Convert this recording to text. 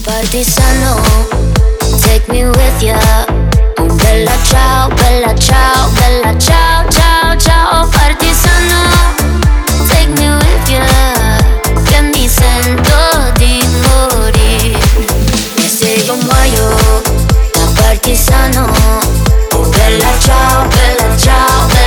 Partisano, take me with ya. Oh, bella ciao, bella ciao, bella ciao, ciao, ciao. Partisano, take me with ya, che mi sento di morire. E se io muoio da partisano, oh bella ciao, bella ciao, bella